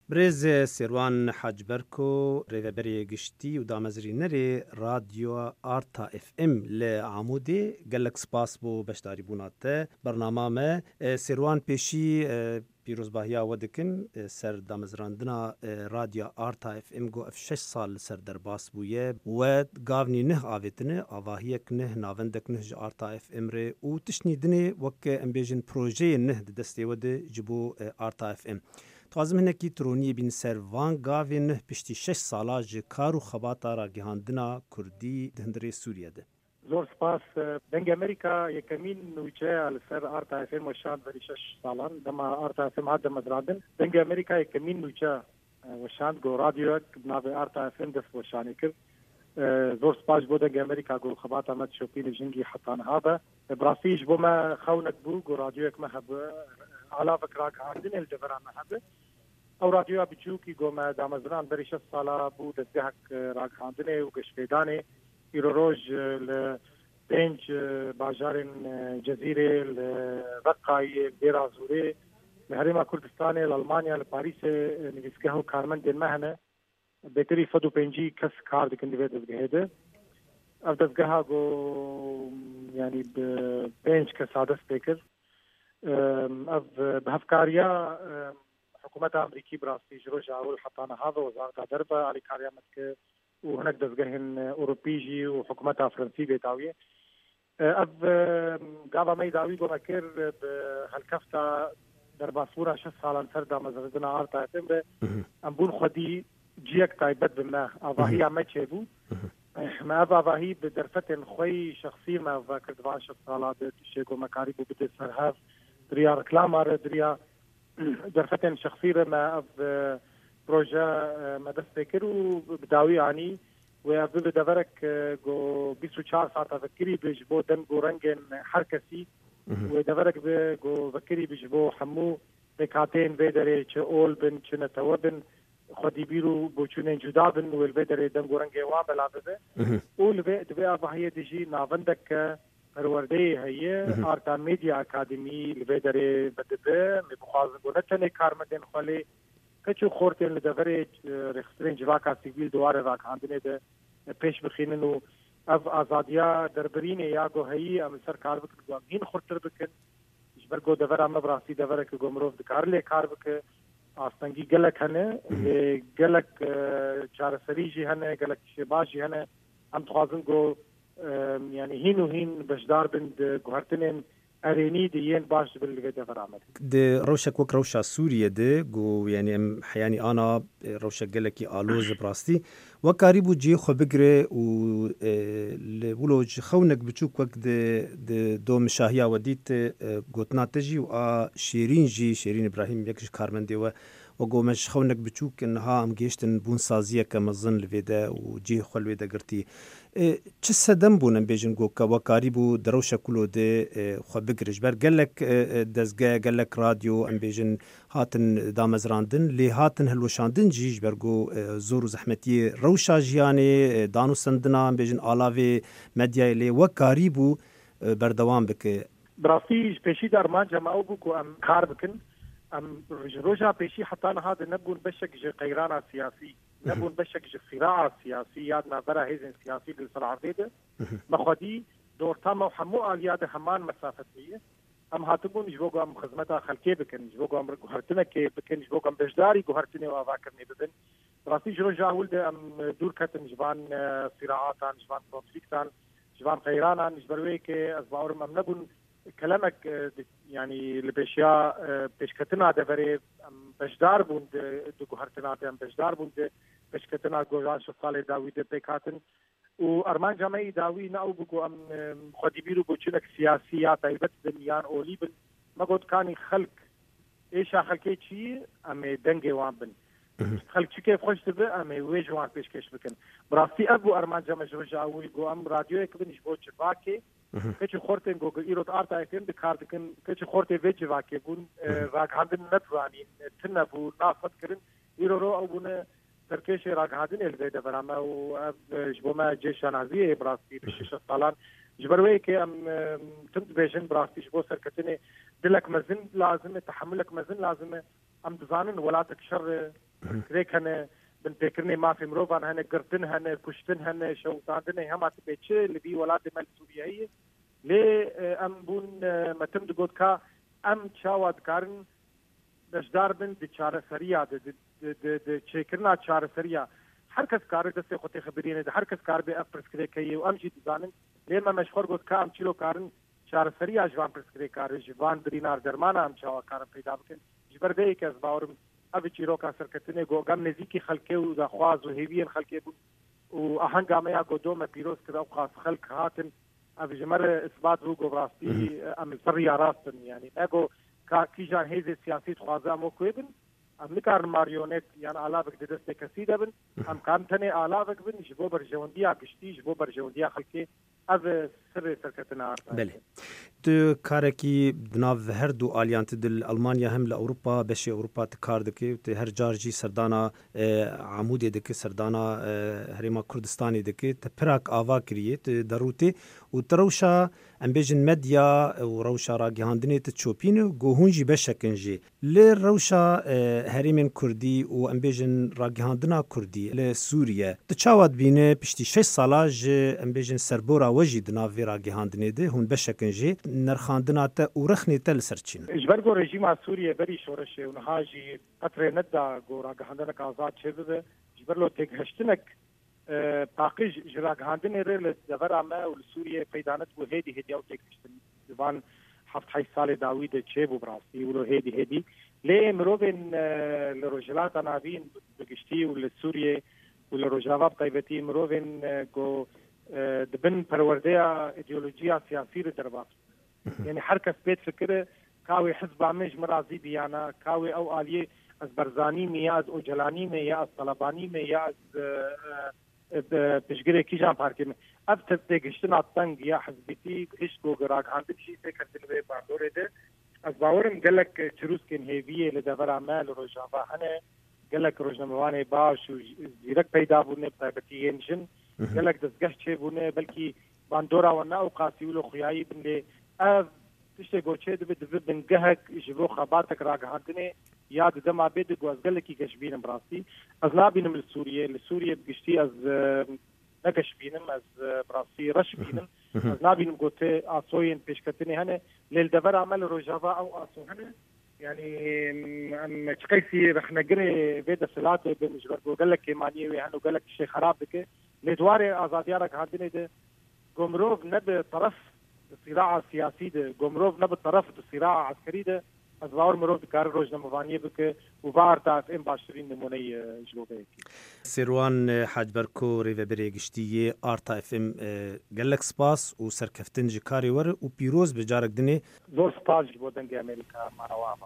برز سیروان حاج برکو ریوبری گشتی و دامزری نری رادیو آرتا اف ام لعمودی گلک سپاس بو بشتاری بوناته برنامه ما سیروان پیشی پیروزباهیا ودکن سر دامزراندنا رادیو آرتا اف ام گو اف 6 سال سر در باس بویه و گاونی نه آویتنه آواهیک نه ناوندک نه آرتا اف ام ری و تشنیدنه وک امبیجن پروژه نه دستی ود جبو آرتا اف ام توازم هنکی ترونی بین سروان گاوین پشتی 6 سالا جه کارو خباتا را گهاندنا کردی دهندری سوریه ده. زور سپاس دنگ امریکا یکمین نوچه على سر آرتا اف ام وشان بری 6 سالان دما آرتا اف ام عدم مدرادن دنگ امریکا یکمین نوچه وشان گو رادیو بناوی آرتا اف ام دست وشانی کرد زور سپاس بو دنگ امریکا گو خباتا مد شوپین جنگی حتان هذا براسيش بو ما خونك بو گو رادیوک مهب علاوه راك عندنا الجبران مهب او رادیو بچوکی گو ما دامزران بری 6 سالا بو دزهک راك عندنا وقش فيداني روج لبنج باجارن جزيرة لرقاي لرازوري لهريما كردستاني لألمانيا لباريس نفسكه كارمن دين مهنة بيتري فدو بنجي كس كارد كندي بيد بهيدا أبدأ جو يعني بنج كسادس بيكر بهفكاريا حكومة أمريكي براسي جروج أول حطانا هذا وزارة دربة على كاريا متك وهناك دزجهن أوروبيجي وحكومتها فرنسية بيتاوية قابا ما يداوي بمكر بهالكفتا درباسورة 6 سالا سردا مزردنا آرتا اتمره أمبون خدي جيك تايبت بما أضاهي ما تشيبو ما أضاهي بدرفتن خوي شخصي ما فاكر 12 سالا شيكو مكاريبو بدي سرهاف دريا ركلامار دريا درفتن شخصية ما بروژه مدرسه و بداوی يعني ويبدو بدورك جو 24 ساعة فكري بجبو دم جو رنجن حركسي ودورك جو فكري بجبو حمو بكاتين بدري چه اول بن چه نتوبن خدي بيرو بوچونين جدا بن والبدري دم جو رنجي وابلا بده اول دبي ابهيه دجي نافندك پروردی هي آرتان میدیا اکادمی البدري بدبه مبخاز گونتن کارمدن خلی کچو خورتن لدغره رخصتن جواکا سیویل دواره راک هاندنه ده پیش بخینن و اف آزادیا دربرین یاگو هایی ام سرکار بکن گو امین خورتر بکن جبرگو دور ام براسی دوره که گمروف دکار لی کار بکن آستنگی گلک هنه گلک چارسری جی هنه گلک شباش جی هنه ام تخوازن گو يعني هين وهين بشدار بند جوهرتنين أريني ديين باش بالفيديو فرامد. ده روشك وك روشة سوريا ده جو يعني حياني أنا روشك قالك آلوز براستي وكاريبو جي خو بقري و لولوج خونك بتشوك وك ده دو مشاهية وديت قوتنا تجي و شيرين إبراهيم يكش كارمن دي وقو مش خونك بتشوك إنها أم جيشتن بون سازية كمظن الفيدا وجي خو الفيدا قرتي چه سدم بونن بیجن گو که وکاری بو دروشه کلو ده خو بگرش بر گلک دزگاه گلک رادیو ام بیجن هاتن دامزراندن لی هاتن هلوشاندن جیج برگو زور و زحمتی روشا جیانی دانو سندنا ام بیجن آلاوی مدیای لی وکاری بو بردوام بکه براسیج پیشی درمان جمعو بو که ام کار بکن ام روجا پیشی حتی هذا نبون بشك قيرانا سياسي نبون بشك صراع سياسي يادنا برا هيزن سياسي للصراع بيده مخدي دور تام وحمو الياد همان مسافتيه ام هاتبون جوجو ام خدمتها خلكي بكن جوجو ام غهرتنا كي بكن جوجو ام بجداري غهرتني وافاكرني بدن راسي جروجا ولد ام دور كتن جبان صراعاتان جبان كونفليكتان جبان قيرانا نجبروي كي ازباور ام نبون كلامك يعني البشياء بشكتنا دفري بشدار بوند دغهرتنا ام بشدار بوند بشكتنا جوجان شصالي داوي دبيكاتن وارمان جامعي داوي ناو بقو ام خدي بيرو بوچنك سياسيات ايبت دنيان اوليبن ما قد كاني خلق ايش خلقي شي ام دنگي وامبن خلق شي كيف خوش تبع ام ويجوان بيش كيش بكن براسي ابو ارمان جامع جوجاوي جو ام راديو كبنش بوچ باكي كيش خورتن جو ايروت ارتا اكن بكاردكن كيش خورتي فيجي باكي بون راك عندن نتواني تنبو نافت كرن ايرو او بونه تركيش راك هادين الفيدا برامه وجبوما جيش نازيه براسي بشيش طالان جبروي كي ام تنت بيجن براسي جبو سركتني دلك مزن لازم تحملك مزن لازم ام دزانن ولاتك شر پرسکریک هنه بن فکرنی مافی مروفان هنه گرتن هنه کشتن هنه شوطاندن همه تبیچه لبی ولاد مل سوریایی لی ام بون متم دگود که ام چاواد کارن دشدار بن د چاره سریا د چیکرنا چاره سریا هر کس کار دسته خطی خبرینه هر کس کار به پرسکریک کی و ام جی دانن لی ما مشخور گود که ام چلو کارن چاره سریا جوان پرسکریک کار جوان درینار درمانه ام چاوا کار پیدا بکن جبر به یک از باورم اوی چیروکا سرکتنه گم نزیکی خلکه و دا خواز و هیوین خلکه بود و اهنگامه یا گدوم پیروز کده و خاص خلک هاتن اوی جمر اثبات رو گوبراستی ام سریا راستن یعنی اگو کی جان هیز سیاسی خوازه امو کویبن ام نکار ماریونت یعنی آلابک دسته کسی دبن ام کامتنه آلابک بن جبو برجوندیا گشتی جبو برجوندیا خلکه از سر سرکتنه آرتا بله تو کارکی بناو هر دو آلیانت دل آلمانیا هم لأوروپا بشی أوروپا تکار دکی و هر جارجی سردانا عمودی دکی سردانا هریما کردستانی دکی تپراک آوا کریه دروتی و تروشا ام بیجن مدیا و روشا را گهاندنی تچوپین و گوهونجی بشکنجی لی روشا هریمن کردی و ام بیجن را گهاندنا کردی لی سوریه تچاواد بینه پشتی 6 سالاج ام بیجن سربورا وجی دناوی را گهاندنی ده هون بشکنجی نرخاندنا تا ورخنی تل سرچین اجبرگو رژیم سوریه بری شورشه اونها جی قطر ندا گو را گهاندنا آزاد شده جبرلو تک هشتنک باقی جراغاندن رل دور اما سوریه پیدانت و هدی او تک هشتن زبان 7 سال داوود چه بو براستی ولو هدی لی مروبن لروجلات نابین بگشتی ول سوریه ول روجاواب قیبتی مروبن گو دبن پروردیا ایدئولوژیا سیاسی درباس یعنی هر کس بیت فکر کاوی حزب عمج مرازی بیانا کاوی او آلیه از برزانی می یا از اوجلانی می یا از طلبانی می یا از پشگیره کی جان پارکی می اب تبتگشتن تنگ یا حزبیتی هیچ گو گراغ هاندی چی فکر دلوی باردوره ده از باورم گلک چروس کن هیویه لدور عمل روجاوا هنه گلک روجنموانه باش و زیرک پیدا بونه بطایبتی ینشن گلک دزگشت چه بونه بلکی باندورا و ناو قاسیولو خیایی بنده اف تشته گوچه دبه بنگهک جبو خباتک راگهاندنه یاد دما بید گوزگلکی کشبینم براستی از نابینم لسوریه بگشتی از نکشبینم از براستی رش بینم از نابینم گوته آسوین پیشکتنی هنه لیل دور عمل روجاوا او آسو هنه يعني چقيسي رح نقري بيد الصلات بنجبر قال لك ماني يعني قال لك شيء خراب بك لدواري ازاديارك هادني ده قمروف نب طرف الصراع السياسي ده قمروف نب طرف الصراع العسكري ده ازوار مروف كار روجنا مفانيه بك وبارتا ام 20 نموني جلوبه سیروان حاج برکو ریو بریگشتیه آرتا اف ام گلک سپاس و سرکفتن جکاری ور و پیروز بجارک دنی زور سپاس بودن دی امریکا ماراوا